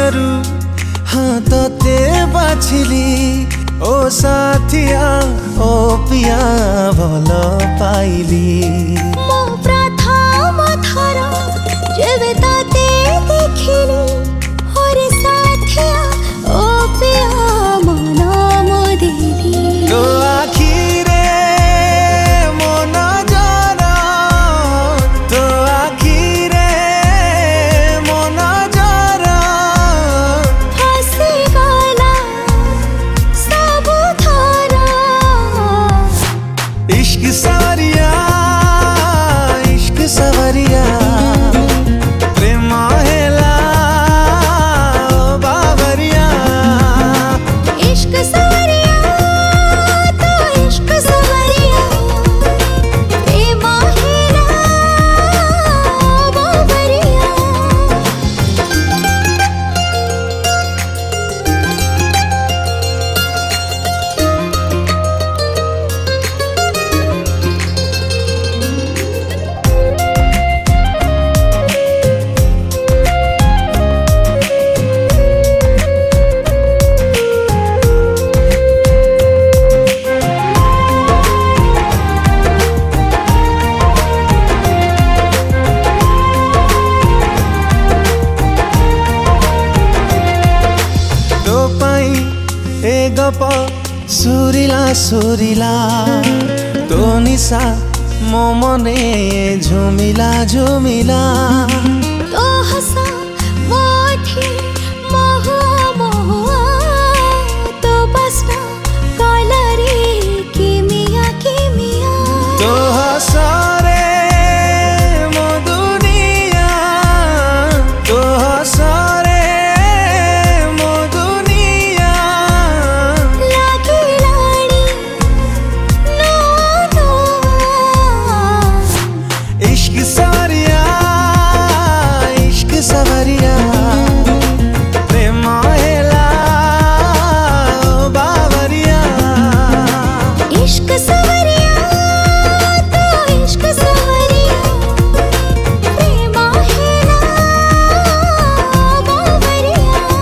भितरु हाँ तते बाछिली ओ साथिया ओ पिया भल पाइली मो प्रथम थर जेबे तते देखिली ओरे साथिया ओ पिया मन मोदिली तो आखिरे मन जरा तो आखिरे मन जरा फसी गला सब थरा इश्क सवरिया इश्क सवरिया प्रेम हेला ओ बावरिया इश्क सवरिया तो इश्क सवरिया प्रेम हेला बावरिया ए गप सुरिला सुरिला तो निशा मो मने झुमिला झुमिला तो हसा मोठी महुआ महुआ तो बसना कलरी किमिया किमिया तो हसरे मो दुनिया तो हसरे मो दुनिया लागी लाड़ी नो नो इश्क सवरिया इश्क सवरिया प्रेम हेला ओ बावरिया इश्क सवरिया तो इश्क सवरिया प्रेम हेला बावरिया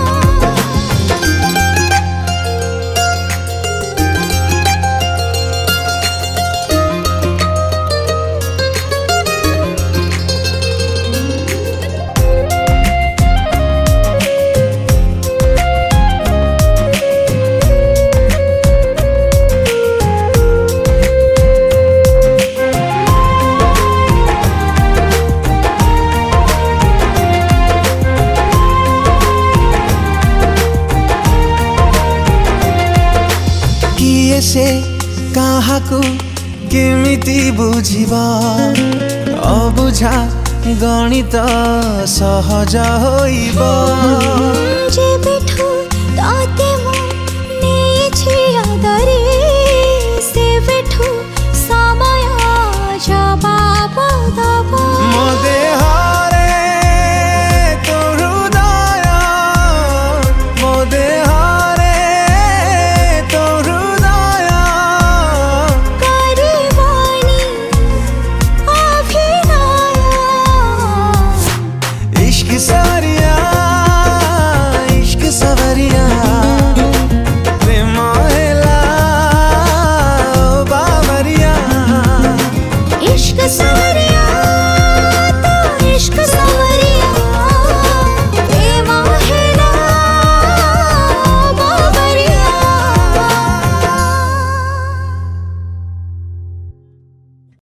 किए से काहाकू केमिति बुझिबा अबुझा गणित सहज होइबा जेबेठू ताते